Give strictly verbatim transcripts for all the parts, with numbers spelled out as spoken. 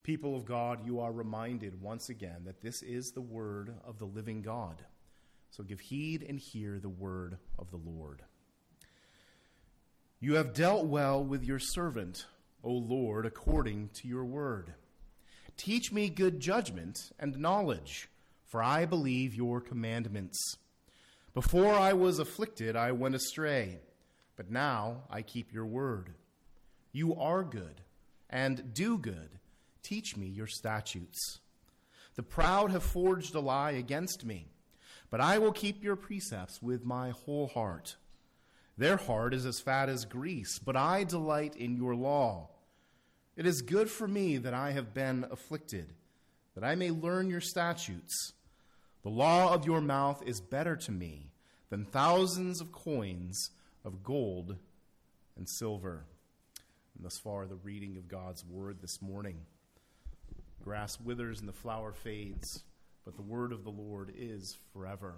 People of God, you are reminded once again that this is the word of the living God. So give heed and hear the word of the Lord. You have dealt well with your servant, O Lord, according to your word. Teach me good judgment and knowledge, for I believe your commandments. Before I was afflicted, I went astray, but now I keep your word. You are good and do good. Teach me your statutes. The proud have forged a lie against me, but I will keep your precepts with my whole heart. Their heart is as fat as grease, but I delight in your law. It is good for me that I have been afflicted, that I may learn your statutes. The law of your mouth is better to me than thousands of coins of gold and silver. And thus far, the reading of God's word this morning. Grass withers and the flower fades, but the word of the Lord is forever.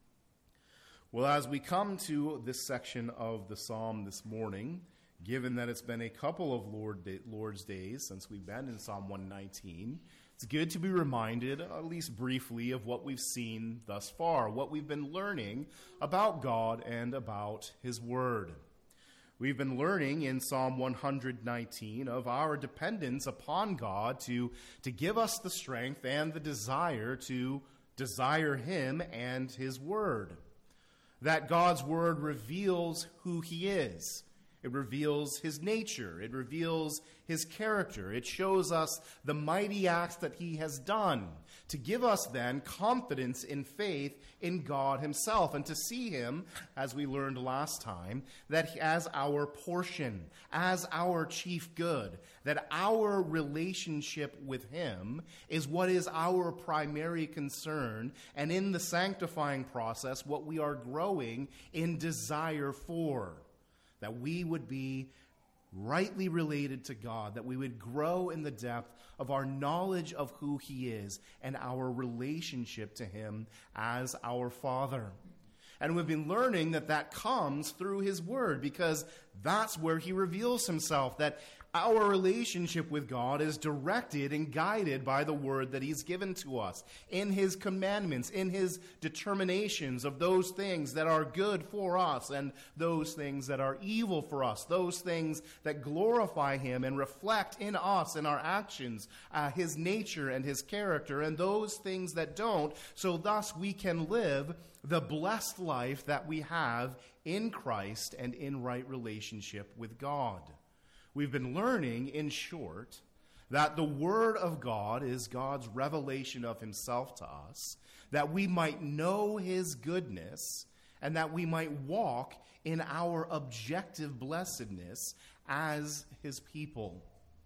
Well, as we come to this section of the psalm this morning, given that it's been a couple of Lord Day, Lord's days since we've been in Psalm one nineteen, it's good to be reminded, at least briefly, of what we've seen thus far, what we've been learning about God and about his word. We've been learning in Psalm one nineteen of our dependence upon God to, to give us the strength and the desire to desire him and his word. That God's word reveals who he is. It reveals his nature. It reveals his character. It shows us the mighty acts that he has done, to give us then confidence in faith in God himself, and to see him, as we learned last time, that as our portion, as our chief good, that our relationship with him is what is our primary concern, and in the sanctifying process, what we are growing in desire for. That we would be rightly related to God, that we would grow in the depth of our knowledge of who he is and our relationship to him as our Father. And we've been learning that that comes through his word, because that's where he reveals himself, that our relationship with God is directed and guided by the word that he's given to us, in his commandments, in his determinations of those things that are good for us and those things that are evil for us, those things that glorify him and reflect in us, in our actions, uh, his nature and his character, and those things that don't, so thus we can live the blessed life that we have in Christ and in right relationship with God. We've been learning, in short, that the Word of God is God's revelation of himself to us, that we might know his goodness, and that we might walk in our objective blessedness as his people.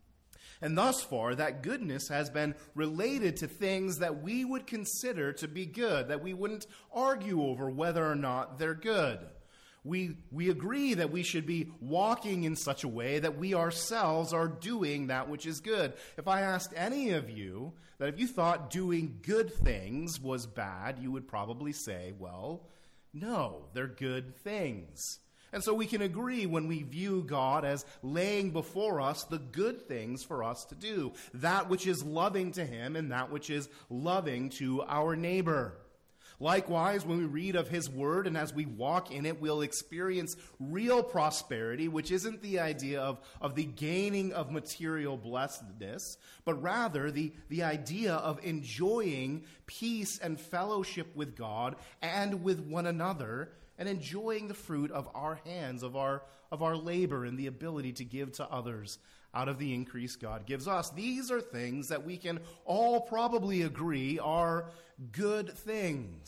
And thus far, that goodness has been related to things that we would consider to be good, that we wouldn't argue over whether or not they're good. We, we agree that we should be walking in such a way that we ourselves are doing that which is good. If I asked any of you that if you thought doing good things was bad, you would probably say, well, no, they're good things. And so we can agree when we view God as laying before us the good things for us to do, that which is loving to him and that which is loving to our neighbor. Likewise, when we read of his word and as we walk in it, we'll experience real prosperity, which isn't the idea of, of the gaining of material blessedness, but rather the, the idea of enjoying peace and fellowship with God and with one another, and enjoying the fruit of our hands, of our, of our labor, and the ability to give to others out of the increase God gives us. These are things that we can all probably agree are good things.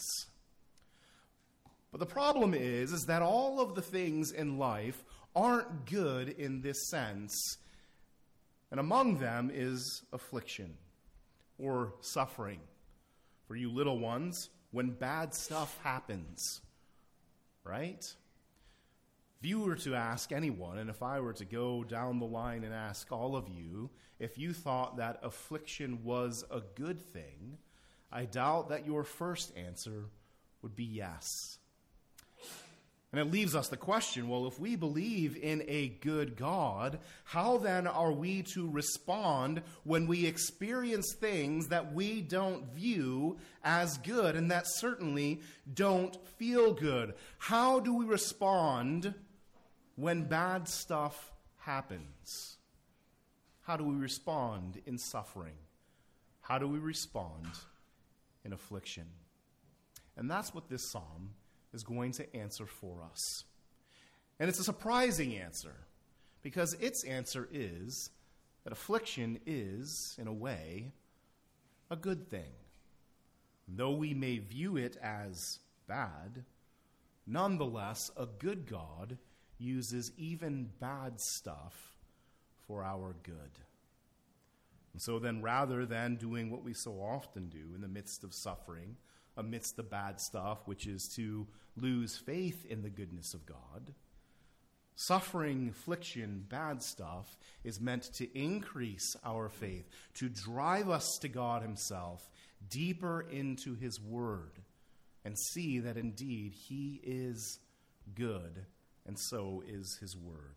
But the problem is, is that all of the things in life aren't good in this sense. And among them is affliction or suffering. For you little ones, when bad stuff happens, right? If you were to ask anyone, and if I were to go down the line and ask all of you, if you thought that affliction was a good thing, I doubt that your first answer would be yes. And it leaves us the question, well, if we believe in a good God, how then are we to respond when we experience things that we don't view as good and that certainly don't feel good? How do we respond when bad stuff happens? How do we respond in suffering? How do we respond in affliction? And that's what this psalm is going to answer for us. And it's a surprising answer, because its answer is that affliction is, in a way, a good thing. Though we may view it as bad, nonetheless, a good God uses even bad stuff for our good. And so then, rather than doing what we so often do in the midst of suffering, amidst the bad stuff, which is to lose faith in the goodness of God, suffering, affliction, bad stuff is meant to increase our faith, to drive us to God himself, deeper into his word, and see that indeed he is good, and so is his word.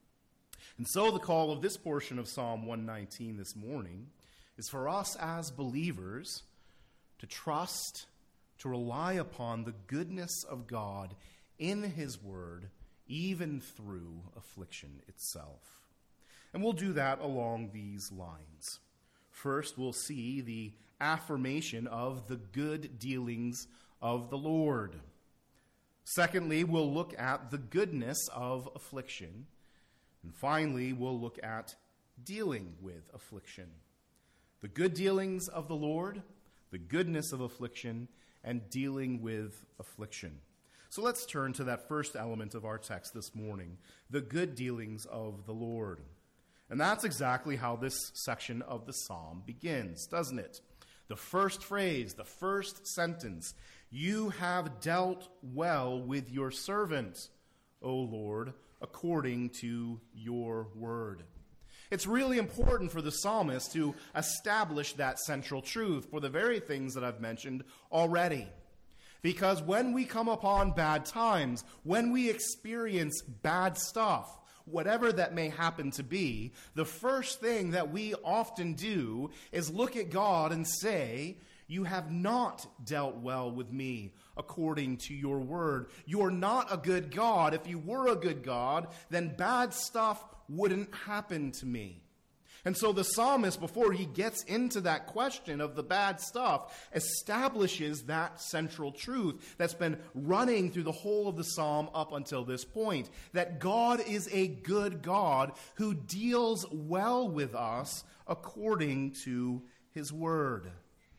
And so the call of this portion of Psalm one nineteen this morning is for us as believers to trust, to rely upon the goodness of God in his word, even through affliction itself. And we'll do that along these lines. First, we'll see the affirmation of the good dealings of the Lord. Secondly, we'll look at the goodness of affliction. And finally, we'll look at dealing with affliction. The good dealings of the Lord, the goodness of affliction, and dealing with affliction. So let's turn to that first element of our text this morning, the good dealings of the Lord. And that's exactly how this section of the psalm begins, doesn't it? The first phrase, the first sentence, "You have dealt well with your servant, O Lord, according to your word." It's really important for the psalmist to establish that central truth for the very things that I've mentioned already. Because when we come upon bad times, when we experience bad stuff, whatever that may happen to be, the first thing that we often do is look at God and say, "You have not dealt well with me according to your word. You're not a good God. If you were a good God, then bad stuff wouldn't happen to me." And so the psalmist, before he gets into that question of the bad stuff, establishes that central truth that's been running through the whole of the psalm up until this point, that God is a good God who deals well with us according to his word.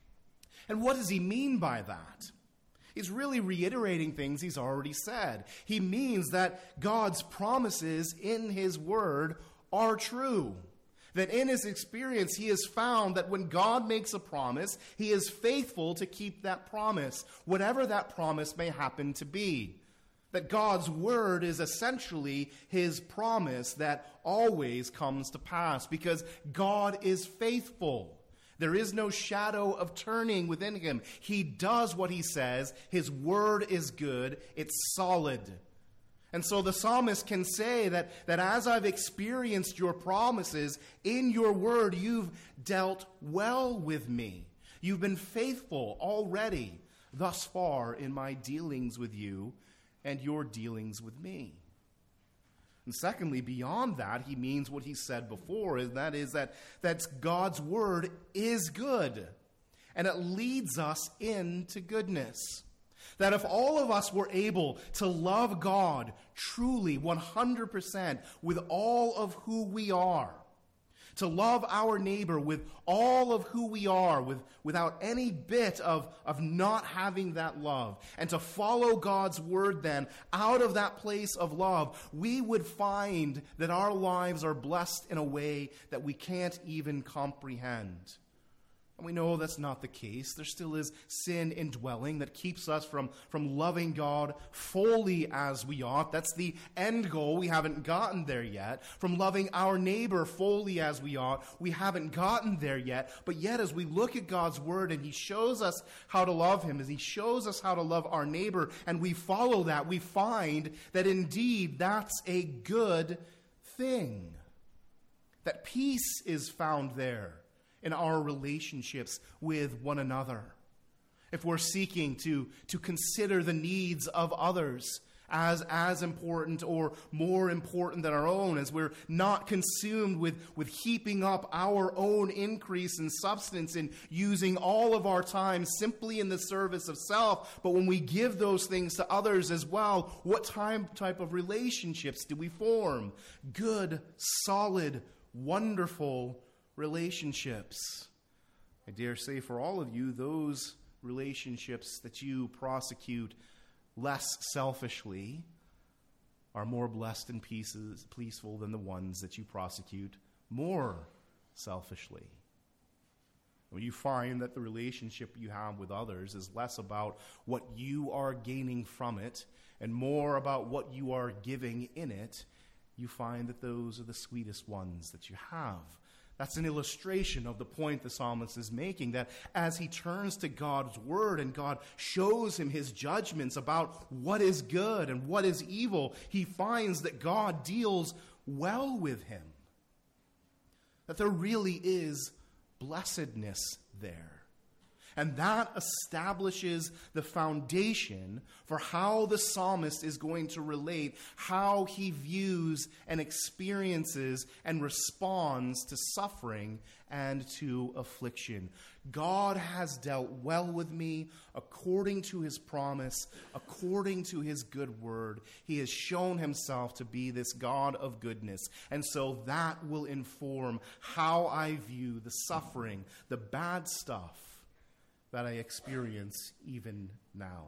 And what does he mean by that? He's really reiterating things he's already said. He means that God's promises in his word are true. That in his experience, he has found that when God makes a promise, he is faithful to keep that promise, whatever that promise may happen to be. That God's word is essentially his promise that always comes to pass, because God is faithful. There is no shadow of turning within him. He does what he says. His word is good. It's solid. And so the psalmist can say that, that as I've experienced your promises in your word, you've dealt well with me. You've been faithful already thus far in my dealings with you and your dealings with me. And secondly, beyond that, he means what he said before, and that is that, that God's word is good, and it leads us into goodness. That if all of us were able to love God truly, one hundred percent, with all of who we are, to love our neighbor with all of who we are, with, without any bit of, of not having that love, and to follow God's word then out of that place of love, we would find that our lives are blessed in a way that we can't even comprehend. And we know that's not the case. There still is sin indwelling that keeps us from, from loving God fully as we ought. That's the end goal. We haven't gotten there yet. From loving our neighbor fully as we ought. We haven't gotten there yet. But yet, as we look at God's word and he shows us how to love him, as he shows us how to love our neighbor, and we follow that, we find that indeed that's a good thing. That peace is found there in our relationships with one another. If we're seeking to, to consider the needs of others as, as important or more important than our own, as we're not consumed with, with heaping up our own increase in substance and using all of our time simply in the service of self, but when we give those things to others as well, what time, type of relationships do we form? Good, solid, wonderful relationships. I dare say for all of you, those relationships that you prosecute less selfishly are more blessed and peaces, peaceful than the ones that you prosecute more selfishly. When you find that the relationship you have with others is less about what you are gaining from it and more about what you are giving in it, you find that those are the sweetest ones that you have. That's an illustration of the point the psalmist is making, that as he turns to God's word and God shows him his judgments about what is good and what is evil, he finds that God deals well with him. That there really is blessedness there. And that establishes the foundation for how the psalmist is going to relate how he views and experiences and responds to suffering and to affliction. God has dealt well with me according to his promise, according to his good word. He has shown himself to be this God of goodness. And so that will inform how I view the suffering, the bad stuff that I experience even now.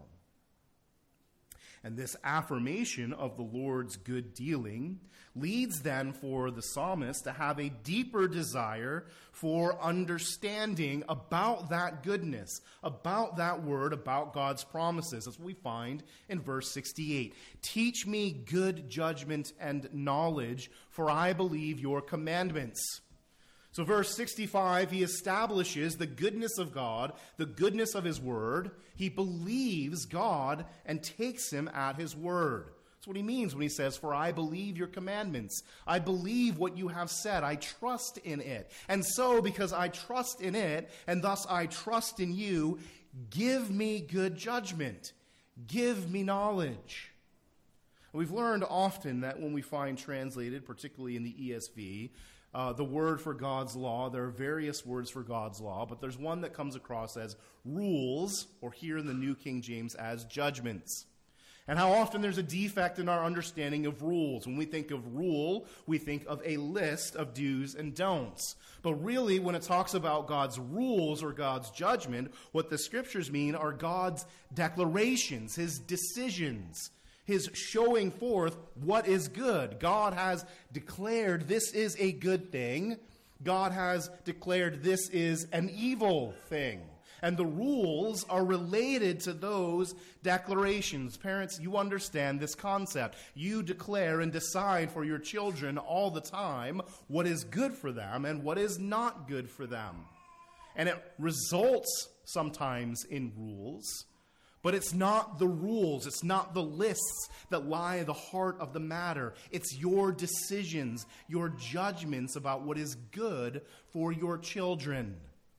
And this affirmation of the Lord's good dealing leads then for the psalmist to have a deeper desire for understanding about that goodness, about that word, about God's promises, as we find in verse sixty-eight. Teach me good judgment and knowledge, for I believe your commandments. So verse sixty-five, he establishes the goodness of God, the goodness of his word. He believes God and takes him at his word. That's what he means when he says, for I believe your commandments. I believe what you have said. I trust in it. And so because I trust in it, and thus I trust in you, give me good judgment. Give me knowledge. We've learned often that when we find translated, particularly in the E S V, Uh, the word for God's law, there are various words for God's law, but there's one that comes across as rules, or here in the New King James as judgments. And how often there's a defect in our understanding of rules. When we think of rule, we think of a list of do's and don'ts. But really, when it talks about God's rules or God's judgment, what the scriptures mean are God's declarations, his decisions, his showing forth what is good. God has declared this is a good thing. God has declared this is an evil thing. And the rules are related to those declarations. Parents, you understand this concept. You declare and decide for your children all the time what is good for them and what is not good for them. And it results sometimes in rules. But it's not the rules, it's not the lists that lie at the heart of the matter. It's your decisions, your judgments about what is good for your children.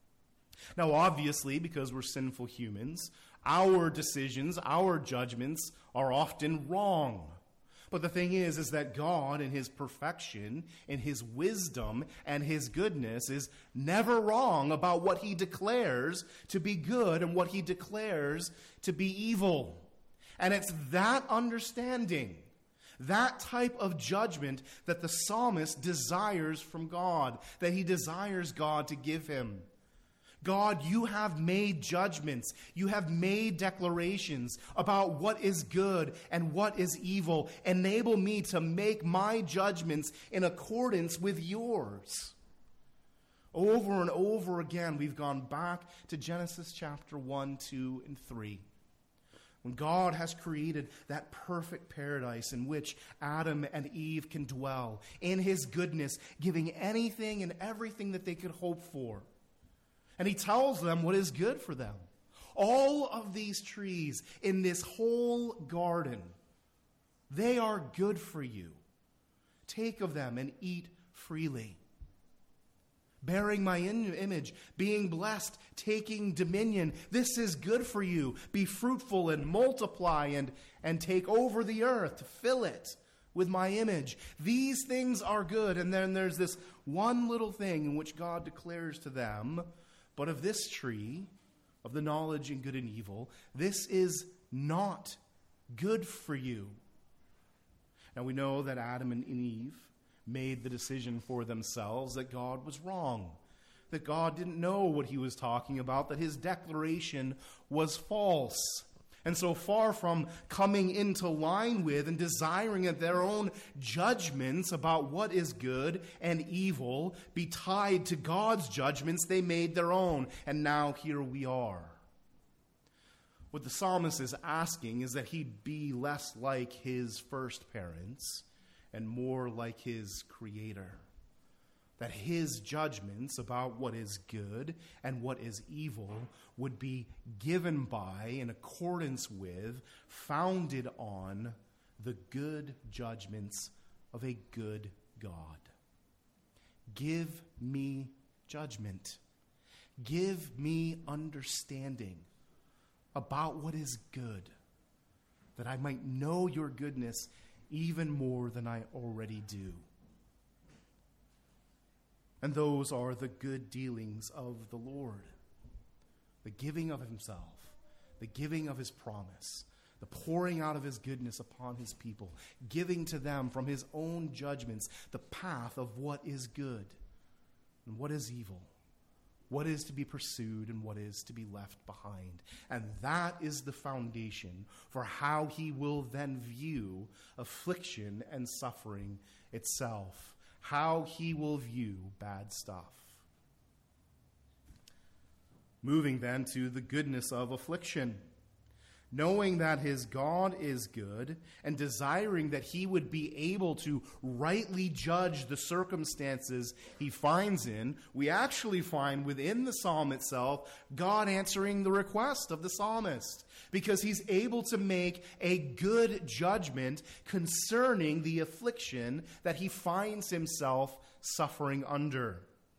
Now, obviously, because we're sinful humans, our decisions, our judgments are often wrong. But the thing is, is that God in his perfection, in his wisdom and his goodness is never wrong about what he declares to be good and what he declares to be evil. And it's that understanding, that type of judgment that the psalmist desires from God, that he desires God to give him. God, you have made judgments. You have made declarations about what is good and what is evil. Enable me to make my judgments in accordance with yours. Over and over again, we've gone back to Genesis chapter one, two, and three. When God has created that perfect paradise in which Adam and Eve can dwell in his goodness, giving anything and everything that they could hope for. And he tells them what is good for them. All of these trees in this whole garden, they are good for you. Take of them and eat freely. Bearing my in- image, being blessed, taking dominion. This is good for you. Be fruitful and multiply and, and take over the earth. Fill it with my image. These things are good. And then there's this one little thing in which God declares to them, but of this tree, of the knowledge of good and evil, this is not good for you. Now we know that Adam and Eve made the decision for themselves that God was wrong, that God didn't know what he was talking about, that his declaration was false. And so far from coming into line with and desiring that their own judgments about what is good and evil be tied to God's judgments, they made their own. And now here we are. What the psalmist is asking is that he be less like his first parents and more like his Creator. That his judgments about what is good and what is evil would be given by, in accordance with, founded on the good judgments of a good God. Give me judgment. Give me understanding about what is good, that I might know your goodness even more than I already do. And those are the good dealings of the Lord. The giving of himself, the giving of his promise, the pouring out of his goodness upon his people, giving to them from his own judgments the path of what is good and what is evil, what is to be pursued and what is to be left behind. And that is the foundation for how he will then view affliction and suffering itself, how he will view bad stuff. Moving then to the goodness of affliction. Knowing that his God is good and desiring that he would be able to rightly judge the circumstances he finds in, we actually find within the psalm itself God answering the request of the psalmist, because he's able to make a good judgment concerning the affliction that he finds himself suffering under.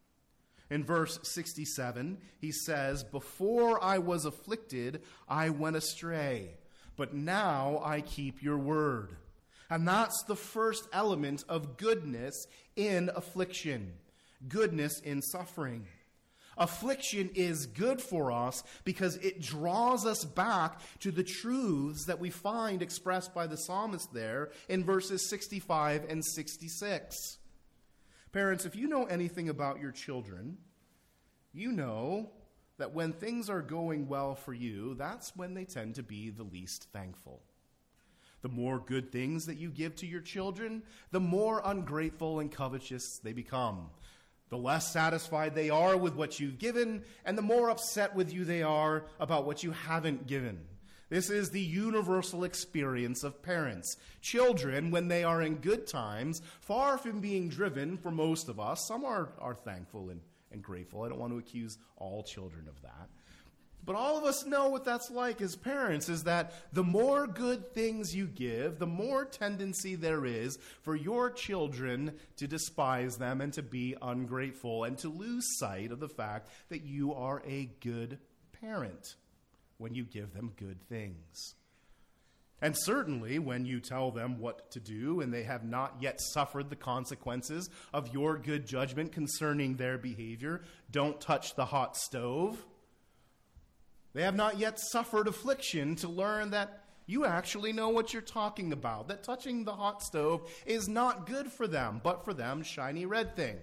In verse sixty-seven, he says, "Before I was afflicted, I went astray, but now I keep your word." And that's the first element of goodness in affliction, goodness in suffering. Affliction is good for us because it draws us back to the truths that we find expressed by the psalmist there in verses sixty-five and sixty-six. Parents, if you know anything about your children, you know that when things are going well for you, that's when they tend to be the least thankful. The more good things that you give to your children, the more ungrateful and covetous they become. The less satisfied they are with what you've given, and the more upset with you they are about what you haven't given. This is the universal experience of parents. Children, when they are in good times, far from being driven, for most of us, some are, are thankful and, and grateful. I don't want to accuse all children of that. But all of us know what that's like as parents, is that the more good things you give, the more tendency there is for your children to despise them and to be ungrateful and to lose sight of the fact that you are a good parent when you give them good things. And certainly when you tell them what to do and they have not yet suffered the consequences of your good judgment concerning their behavior, don't touch the hot stove. They have not yet suffered affliction to learn that you actually know what you're talking about, that touching the hot stove is not good for them, but for them, shiny red thing.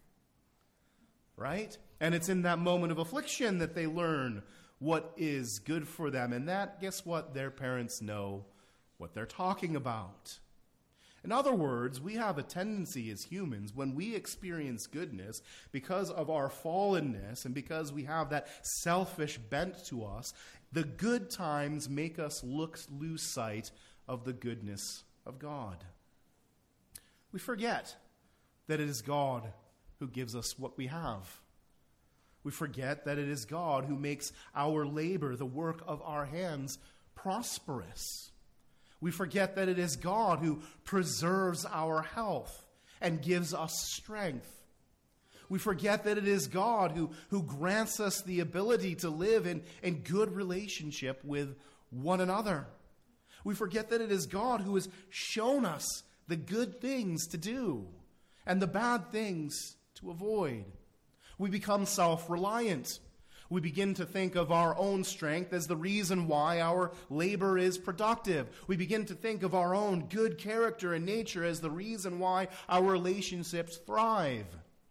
Right? And it's in that moment of affliction that they learn what is good for them. And that, guess what? Their parents know what they're talking about. In other words, we have a tendency as humans, when we experience goodness, because of our fallenness and because we have that selfish bent to us, the good times make us look, lose sight of the goodness of God. We forget that it is God who gives us what we have. We forget that it is God who makes our labor, the work of our hands, prosperous. We forget that it is God who preserves our health and gives us strength. We forget that it is God who, who grants us the ability to live in, in good relationship with one another. We forget that it is God who has shown us the good things to do and the bad things to avoid. We become self-reliant. We begin to think of our own strength as the reason why our labor is productive. We begin to think of our own good character and nature as the reason why our relationships thrive.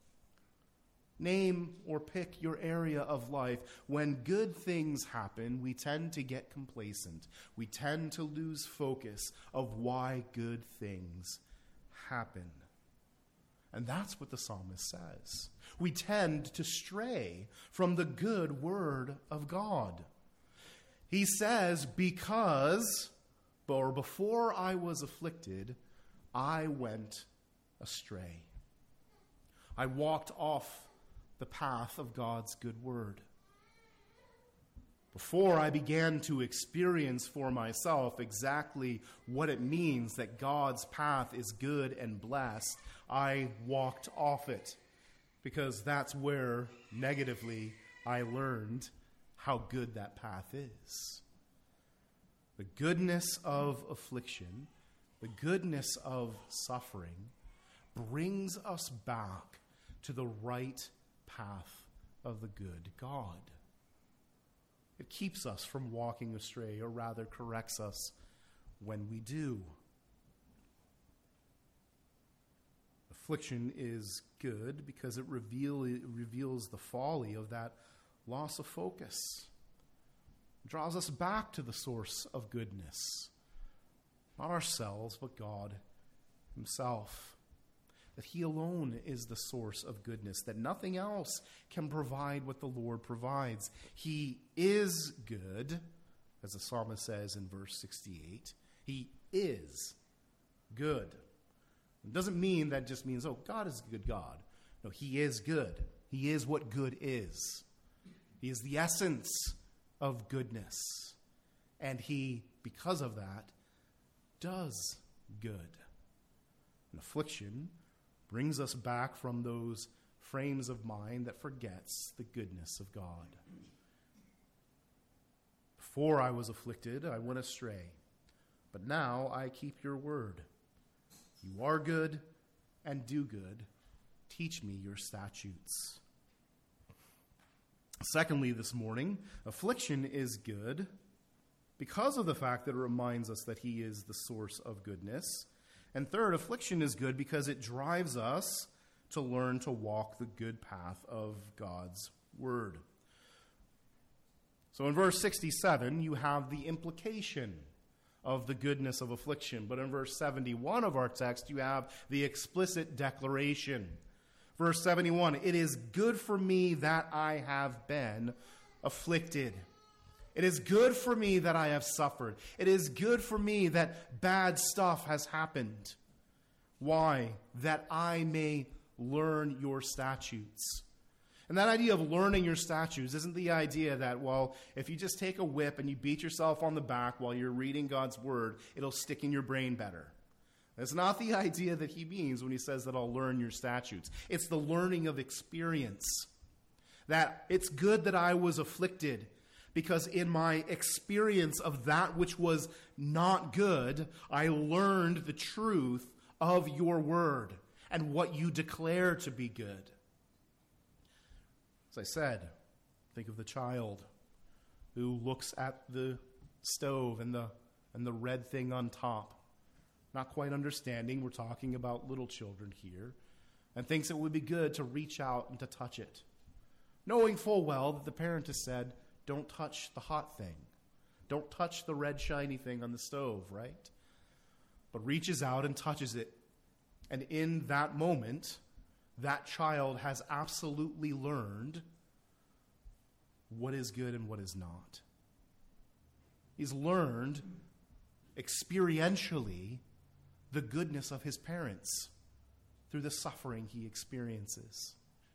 Name or pick your area of life. When good things happen, we tend to get complacent. We tend to lose focus of why good things happen. And that's what the psalmist says. We tend to stray from the good word of God. He says, because, or before I was afflicted, I went astray. I walked off the path of God's good word. Before I began to experience for myself exactly what it means that God's path is good and blessed, I walked off it, because that's where, negatively, I learned how good that path is. The goodness of affliction, the goodness of suffering, brings us back to the right path of the good God. It keeps us from walking astray, or rather corrects us when we do. Affliction is good because it, reveal, it reveals the folly of that loss of focus. It draws us back to the source of goodness. Not ourselves, but God himself. That he alone is the source of goodness, that nothing else can provide what the Lord provides. He is good, as the psalmist says in verse sixty-eight. He is good. It doesn't mean that just means, oh, God is a good God. No, he is good. He is what good is. He is the essence of goodness. And he, because of that, does good. And affliction brings us back from those frames of mind that forgets the goodness of God. Before I was afflicted, I went astray, but now I keep your word. You are good and do good. Teach me your statutes. Secondly, this morning, affliction is good because of the fact that it reminds us that he is the source of goodness. And third, affliction is good because it drives us to learn to walk the good path of God's word. So in verse sixty-seven, you have the implication of the goodness of affliction. But in verse seventy-one of our text, you have the explicit declaration. Verse seventy-one, it is good for me that I have been afflicted. It is good for me that I have suffered. It is good for me that bad stuff has happened. Why? That I may learn your statutes. And that idea of learning your statutes isn't the idea that, well, if you just take a whip and you beat yourself on the back while you're reading God's word, it'll stick in your brain better. That's not the idea that he means when he says that I'll learn your statutes. It's the learning of experience. That it's good that I was afflicted, because in my experience of that which was not good, I learned the truth of your word and what you declare to be good. As I said, think of the child who looks at the stove and the and the red thing on top, not quite understanding, we're talking about little children here, and thinks it would be good to reach out and to touch it, knowing full well that the parent has said, don't touch the hot thing. Don't touch the red shiny thing on the stove, right? but reaches out and touches it. And in that moment, that child has absolutely learned what is good and what is not. He's learned experientially the goodness of his parents through the suffering he experiences.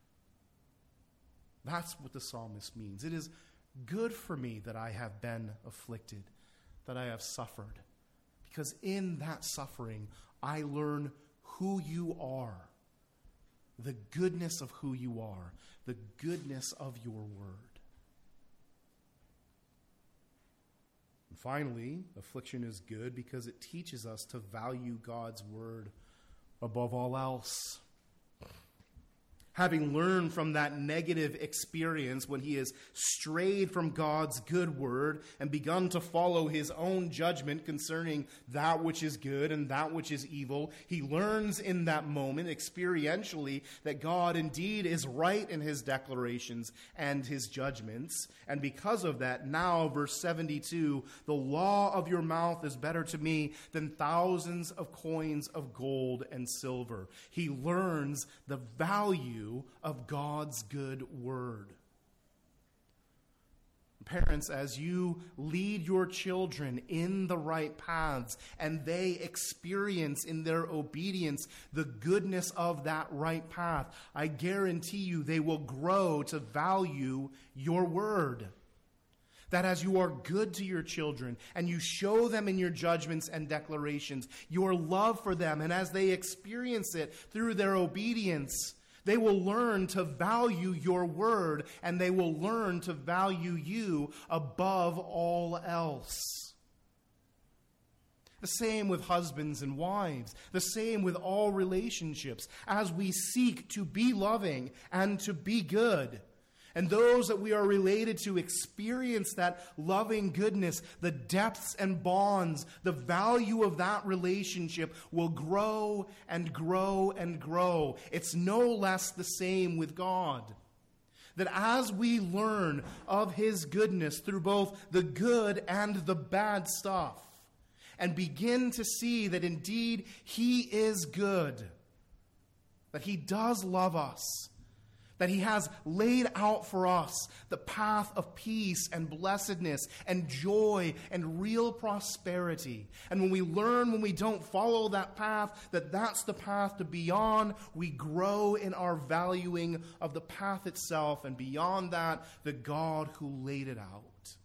That's what the psalmist means. It is good for me that I have been afflicted, that I have suffered, because in that suffering I learn who you are, the goodness of who you are, the goodness of your word. And finally, affliction is good because it teaches us to value God's word above all else. Having learned from that negative experience when he has strayed from God's good word and begun to follow his own judgment concerning that which is good and that which is evil, he learns in that moment experientially that God indeed is right in his declarations and his judgments. And because of that, now, verse seventy-two, the law of your mouth is better to me than thousands of coins of gold and silver. He learns the value of God's good word. Parents, as you lead your children in the right paths and they experience in their obedience the goodness of that right path, I guarantee you they will grow to value your word. That as you are good to your children and you show them in your judgments and declarations your love for them, and as they experience it through their obedience, they will learn to value your word, and they will learn to value you above all else. The same with husbands and wives. The same with all relationships. As we seek to be loving and to be good, and those that we are related to experience that loving goodness, the depths and bonds, the value of that relationship will grow and grow and grow. It's no less the same with God. That as we learn of his goodness through both the good and the bad stuff, and begin to see that indeed he is good, that he does love us, that he has laid out for us the path of peace and blessedness and joy and real prosperity. And when we learn, when we don't follow that path, that that's the path to be on, we grow in our valuing of the path itself, and beyond that, the God who laid it out.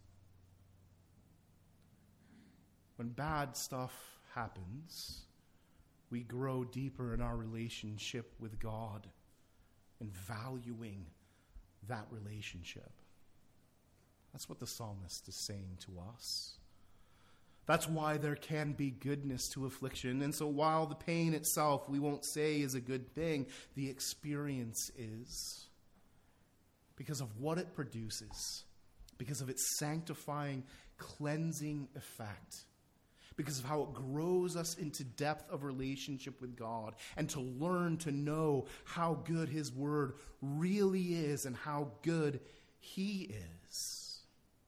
When bad stuff happens, we grow deeper in our relationship with God and valuing that relationship. That's what the psalmist is saying to us. That's why there can be goodness to affliction. And so while the pain itself we won't say is a good thing, the experience is, because of what it produces, because of its sanctifying, cleansing effect, because of how it grows us into depth of relationship with God, and to learn to know how good his word really is and how good he is.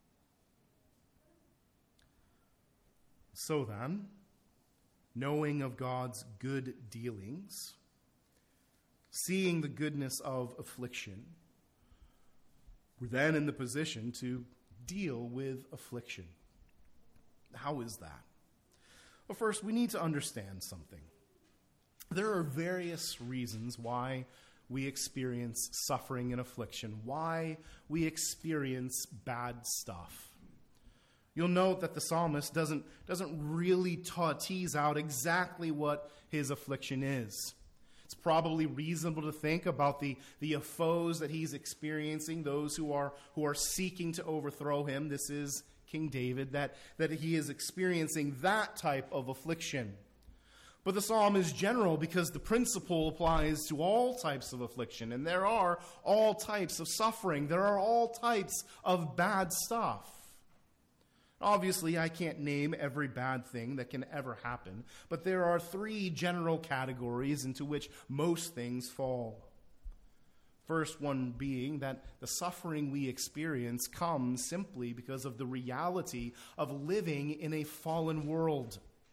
So then, knowing of God's good dealings, seeing the goodness of affliction, we're then in the position to deal with affliction. How is that? Well, first, we need to understand something. There are various reasons why we experience suffering and affliction, why we experience bad stuff. You'll note that the psalmist doesn't, doesn't really ta- tease out exactly what his affliction is. It's probably reasonable to think about the, the foes that he's experiencing, those who are, who are seeking to overthrow him. This is King David, that, that he is experiencing that type of affliction. But the psalm is general because the principle applies to all types of affliction, and there are all types of suffering. There are all types of bad stuff. Obviously, I can't name every bad thing that can ever happen, but there are three general categories into which most things fall. First one being that the suffering we experience comes simply because of the reality of living in a fallen world.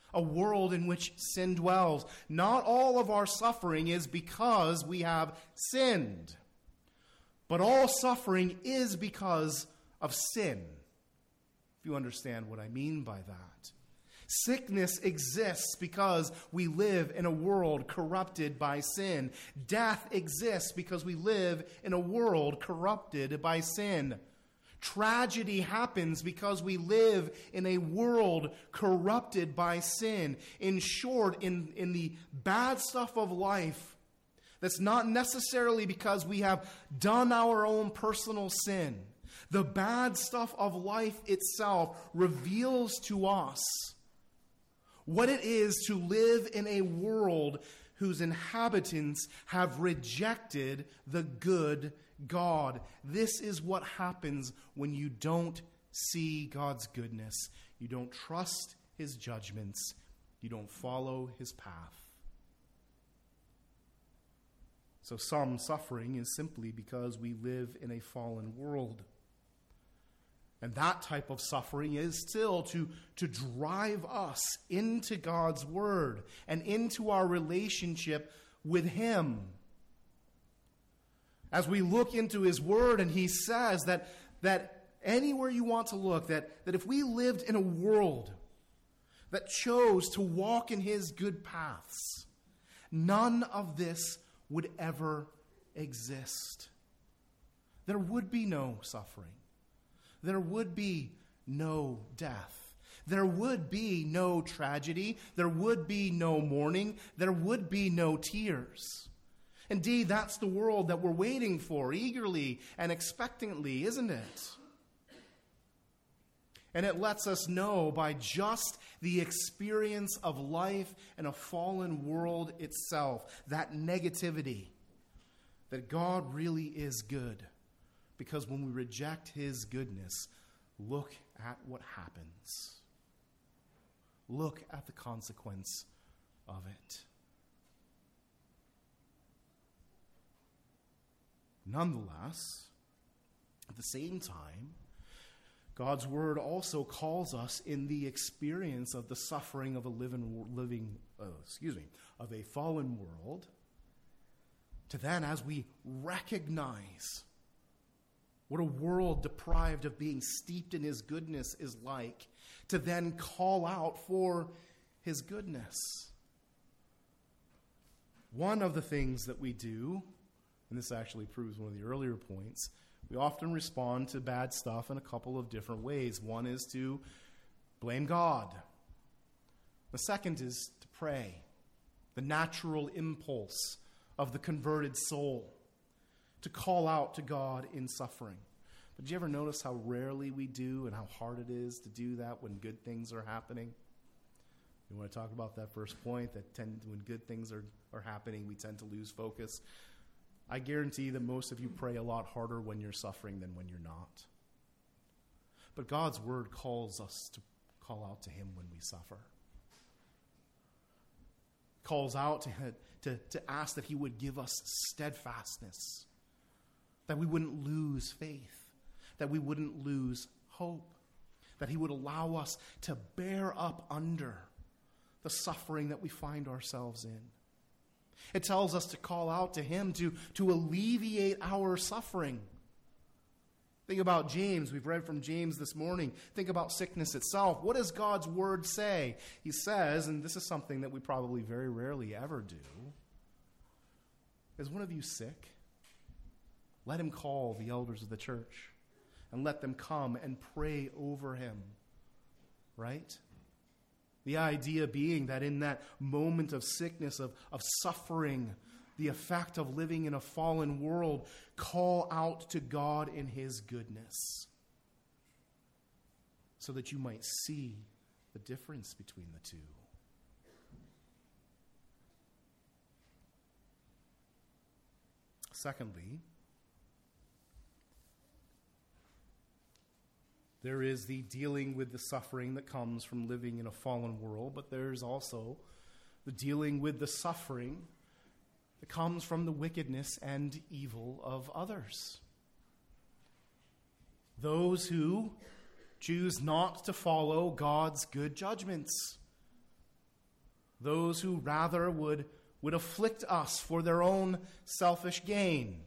a world in which sin dwells. Not all of our suffering is because we have sinned, but all suffering is because of sin, if you understand what I mean by that. Sickness exists because we live in a world corrupted by sin. Death exists because we live in a world corrupted by sin. Tragedy happens because we live in a world corrupted by sin. In short, in, in the bad stuff of life, that's not necessarily because we have done our own personal sin. The bad stuff of life itself reveals to us what it is to live in a world whose inhabitants have rejected the good God. This is what happens when you don't see God's goodness. You don't trust his judgments. You don't follow his path. So some suffering is simply because we live in a fallen world. And that type of suffering is still to, to drive us into God's word and into our relationship with him. As we look into his word, and he says that, that anywhere you want to look, that, that if we lived in a world that chose to walk in his good paths, none of this would ever exist. There would be no suffering. There would be no death. There would be no tragedy. There would be no mourning. There would be no tears. Indeed, that's the world that we're waiting for eagerly and expectantly, isn't it? And it lets us know by just the experience of life in a fallen world itself, that negativity, that God really is good. Because when we reject his goodness, look at what happens. Look at the consequence of it. Nonetheless, at the same time, God's word also calls us in the experience of the suffering of a living, living, uh, excuse me, of a fallen world, to then, as we recognize what a world deprived of being steeped in his goodness is like, to then call out for his goodness. One of the things that we do, and this actually proves one of the earlier points, we often respond to bad stuff in a couple of different ways. One is to blame God. The second is to pray, the natural impulse of the converted soul, to call out to God in suffering. But did you ever notice how rarely we do and how hard it is to do that when good things are happening? You want to talk about that first point, that tend, when good things are, are happening, we tend to lose focus. I guarantee that most of you pray a lot harder when you're suffering than when you're not. But God's word calls us to call out to him when we suffer. Calls out to, to, to ask that he would give us steadfastness, that we wouldn't lose faith, that we wouldn't lose hope, that he would allow us to bear up under the suffering that we find ourselves in. It tells us to call out to him to, to alleviate our suffering. Think about James. We've read from James this morning. Think about sickness itself. What does God's word say? He says, and this is something that we probably very rarely ever do, is one of you sick? Let him call the elders of the church and let them come and pray over him. Right? The idea being that in that moment of sickness, of, of suffering, the effect of living in a fallen world, call out to God in his goodness so that you might see the difference between the two. Secondly, there is the dealing with the suffering that comes from living in a fallen world, but there's also the dealing with the suffering that comes from the wickedness and evil of others. Those who choose not to follow God's good judgments. those who rather would, would afflict us for their own selfish gain,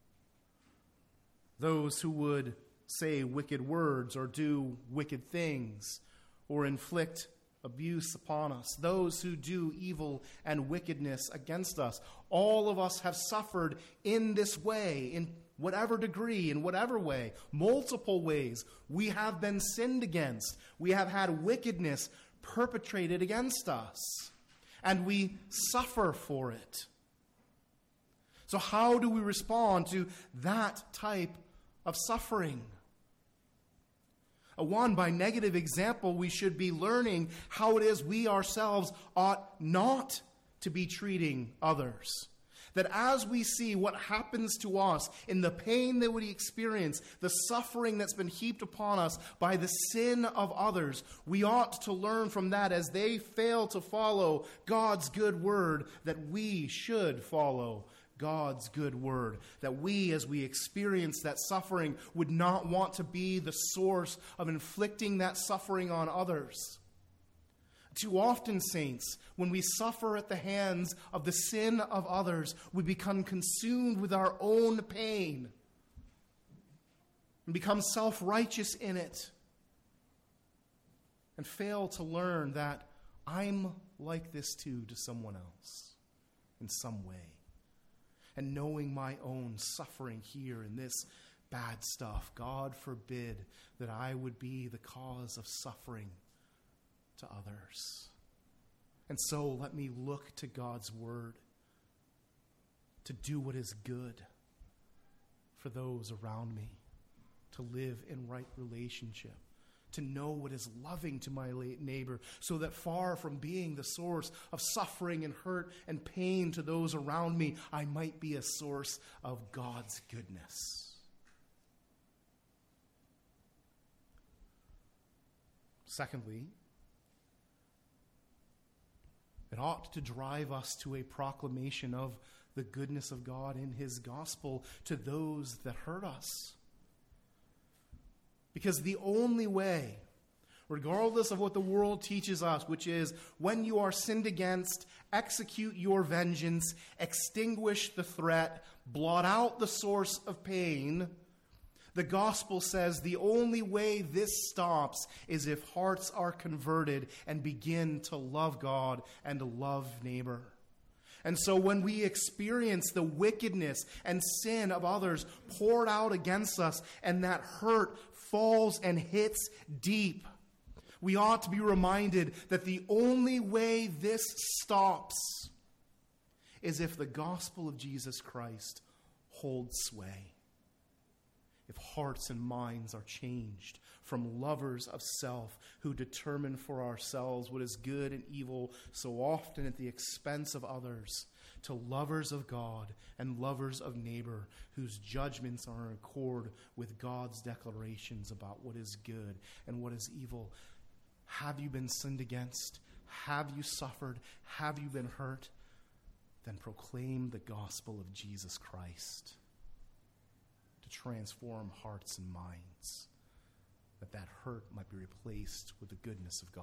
those who would say wicked words or do wicked things or inflict abuse upon us, those who do evil and wickedness against us. All of us have suffered in this way, in whatever degree, in whatever way, multiple ways. We have been sinned against. We have had wickedness perpetrated against us, and we suffer for it. So how do we respond to that type of suffering? A one, by negative example, we should be learning how it is we ourselves ought not to be treating others. That as we see what happens to us in the pain that we experience, the suffering that's been heaped upon us by the sin of others, we ought to learn from that as they fail to follow God's good word, that we should follow God's good word. That we, as we experience that suffering, would not want to be the source of inflicting that suffering on others. Too often, saints, when we suffer at the hands of the sin of others, we become consumed with our own pain and become self-righteous in it and fail to learn that I'm like this too to someone else in some way. And knowing my own suffering here in this bad stuff, God forbid that I would be the cause of suffering to others. And so let me look to God's word to do what is good for those around me, to live in right relationship, to know what is loving to my neighbor, so that far from being the source of suffering and hurt and pain to those around me, I might be a source of God's goodness. Secondly, it ought to drive us to a proclamation of the goodness of God in his gospel to those that hurt us. Because the only way, regardless of what the world teaches us, which is when you are sinned against, execute your vengeance, extinguish the threat, blot out the source of pain, the gospel says the only way this stops is if hearts are converted and begin to love God and to love neighbor. And so when we experience the wickedness and sin of others poured out against us, and that hurt falls and hits deep, we ought to be reminded that the only way this stops is if the gospel of Jesus Christ holds sway. If hearts and minds are changed from lovers of self who determine for ourselves what is good and evil so often at the expense of others, to lovers of God and lovers of neighbor whose judgments are in accord with God's declarations about what is good and what is evil. Have you been sinned against? Have you suffered? Have you been hurt? Then proclaim the gospel of Jesus Christ to transform hearts and minds, that that hurt might be replaced with the goodness of God.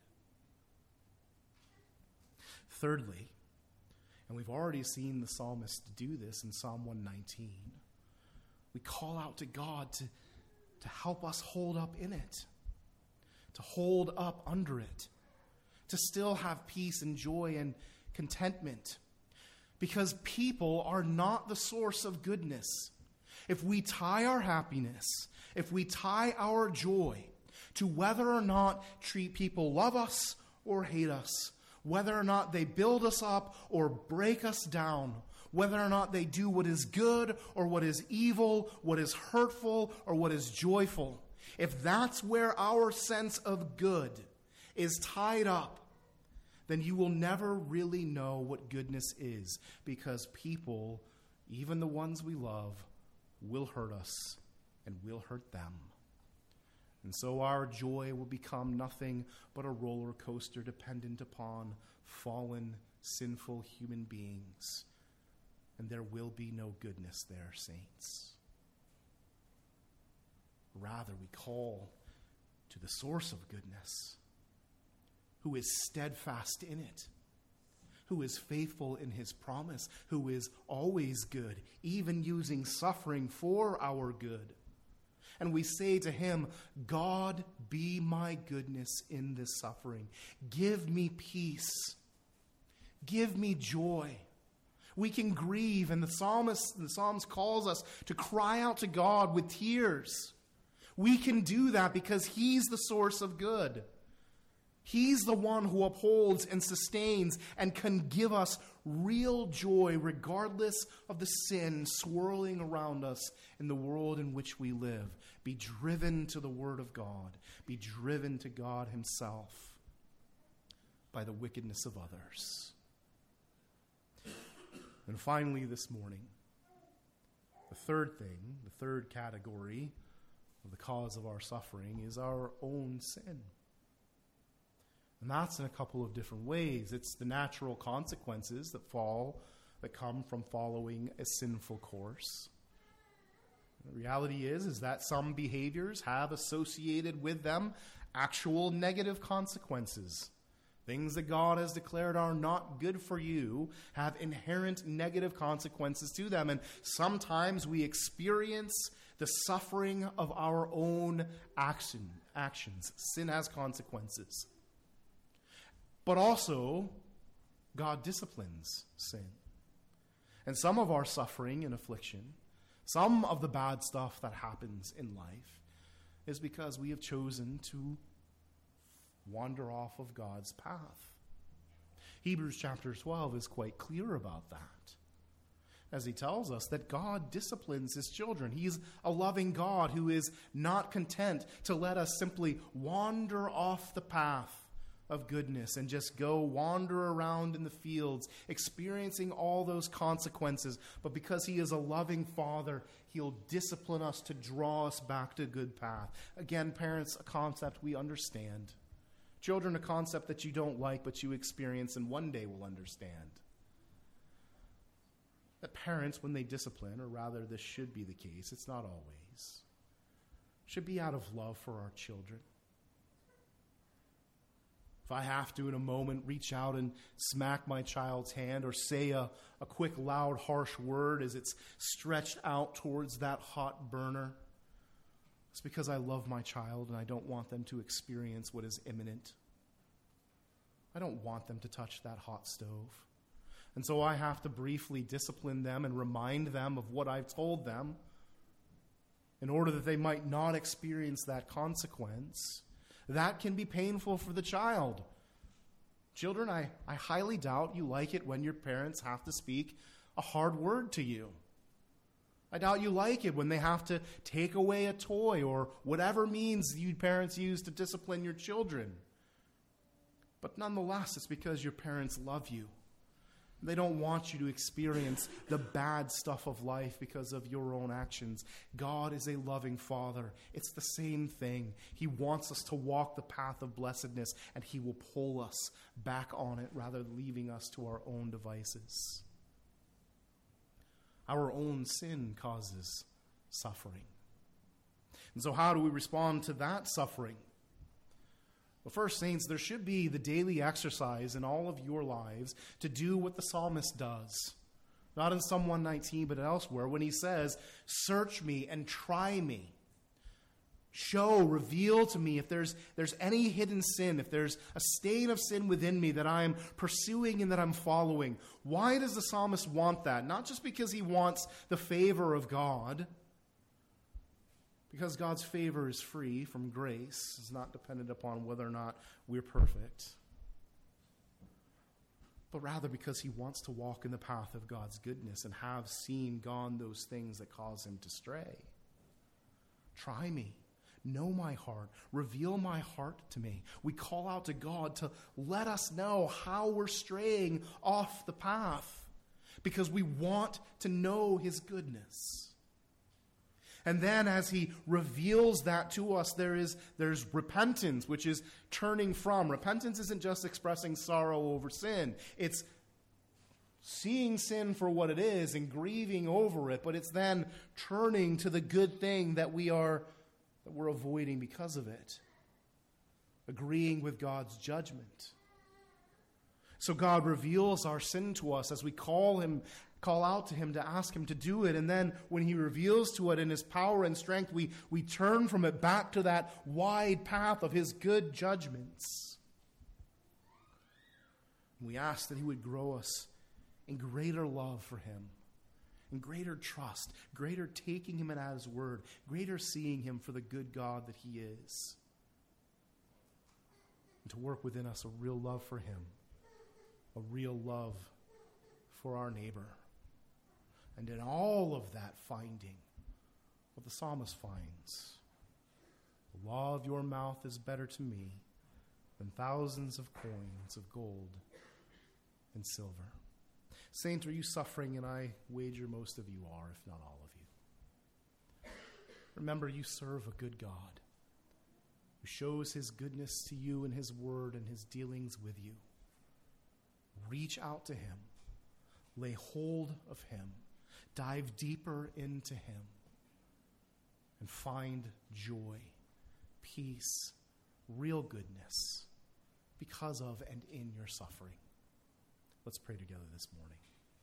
Thirdly, and we've already seen the psalmist do this in Psalm one nineteen, we call out to God to, to help us hold up in it, to hold up under it, to still have peace and joy and contentment, because people are not the source of goodness. If we tie our happiness, if we tie our joy to whether or not treat people love us or hate us, whether or not they build us up or break us down, whether or not they do what is good or what is evil, what is hurtful or what is joyful, if that's where our sense of good is tied up, then you will never really know what goodness is, because people, even the ones we love, will hurt us and will hurt them. And so our joy will become nothing but a roller coaster dependent upon fallen, sinful human beings. And there will be no goodness there, saints. Rather, we call to the source of goodness, who is steadfast in it, who is faithful in his promise, who is always good, even using suffering for our good. And we say to him, God, be my goodness in this suffering. Give me peace. Give me joy. We can grieve, and the psalmist, the Psalms calls us to cry out to God with tears. We can do that because he's the source of good. He's the one who upholds and sustains and can give us real joy regardless of the sin swirling around us in the world in which we live. Be driven to the Word of God. Be driven to God himself by the wickedness of others. And finally this morning, the third thing, the third category of the cause of our suffering is our own sin. And that's in a couple of different ways. It's the natural consequences that fall, that come from following a sinful course. The reality is, is that some behaviors have associated with them actual negative consequences. Things that God has declared are not good for you have inherent negative consequences to them. And sometimes we experience the suffering of our own action, actions. Sin has consequences. But also, God disciplines sin. And some of our suffering and affliction, some of the bad stuff that happens in life, is because we have chosen to wander off of God's path. Hebrews chapter twelve is quite clear about that, as he tells us that God disciplines his children. He's a loving God who is not content to let us simply wander off the path of goodness and just go wander around in the fields, experiencing all those consequences. But because he is a loving Father, he'll discipline us to draw us back to a good path. Again, parents, a concept we understand. Children, a concept that you don't like, but you experience and one day will understand. That parents, when they discipline, or rather this should be the case, it's not always, should be out of love for our children. If I have to, in a moment, reach out and smack my child's hand or say a, a quick, loud, harsh word as it's stretched out towards that hot burner, it's because I love my child and I don't want them to experience what is imminent. I don't want them to touch that hot stove. And so I have to briefly discipline them and remind them of what I've told them in order that they might not experience that consequence. That can be painful for the child. Children, I, I highly doubt you like it when your parents have to speak a hard word to you. I doubt you like it when they have to take away a toy or whatever means you parents use to discipline your children. But nonetheless, it's because your parents love you. They don't want you to experience the bad stuff of life because of your own actions. God is a loving Father. It's the same thing. He wants us to walk the path of blessedness, and he will pull us back on it rather than leaving us to our own devices. Our own sin causes suffering. And so how do we respond to that suffering? Well, first, saints, there should be the daily exercise in all of your lives to do what the psalmist does. Not in Psalm one nineteen, but elsewhere, when he says, search me and try me. Show, reveal to me if there's, there's any hidden sin, if there's a stain of sin within me that I'm pursuing and that I'm following. Why does the psalmist want that? Not just because he wants the favor of God, because God's favor is free from grace. It's not dependent upon whether or not we're perfect. But rather because he wants to walk in the path of God's goodness and have seen gone those things that cause him to stray. Try me. Know my heart. Reveal my heart to me. We call out to God to let us know how we're straying off the path because we want to know his goodness. And then as he reveals that to us, there is there's repentance, which is turning from. Repentance isn't just expressing sorrow over sin. It's seeing sin for what it is and grieving over it, but it's then turning to the good thing that we are that we're avoiding because of it. Agreeing with God's judgment. So God reveals our sin to us as we call him, call out to him to ask him to do it. And then when he reveals to it in his power and strength, we, we turn from it back to that wide path of his good judgments. We ask that he would grow us in greater love for him, in greater trust, greater taking him at his word, greater seeing him for the good God that he is. And to work within us a real love for him, a real love for our neighbor. And in all of that finding what the psalmist finds, the law of your mouth is better to me than thousands of coins of gold and silver. Saint, are you suffering? And I wager most of you are, if not all of you. Remember, you serve a good God who shows his goodness to you in his word and his dealings with you. Reach out to him. Lay hold of him. Dive deeper into him. And find joy, peace, real goodness because of and in your suffering. Let's pray together this morning.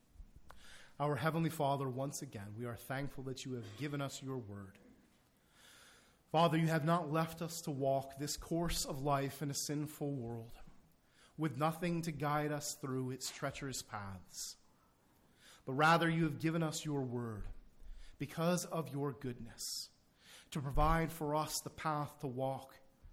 Our Heavenly Father, once again, we are thankful that you have given us your word. Father, you have not left us to walk this course of life in a sinful world with nothing to guide us through its treacherous paths. But rather, you have given us your word because of your goodness to provide for us the path to walk,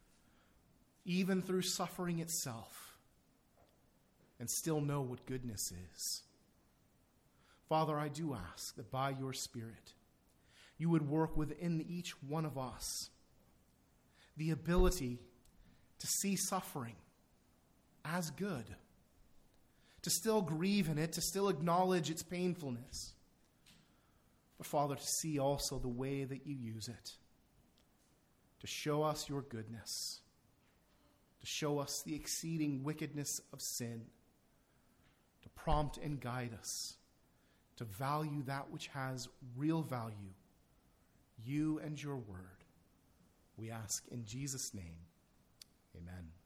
even through suffering itself, and still know what goodness is. Father, I do ask that by your Spirit, you would work within each one of us the ability to see suffering as good, to still grieve in it, to still acknowledge its painfulness. But Father, to see also the way that you use it, to show us your goodness, to show us the exceeding wickedness of sin, to prompt and guide us, to value that which has real value, you and your word. We ask in Jesus' name, amen.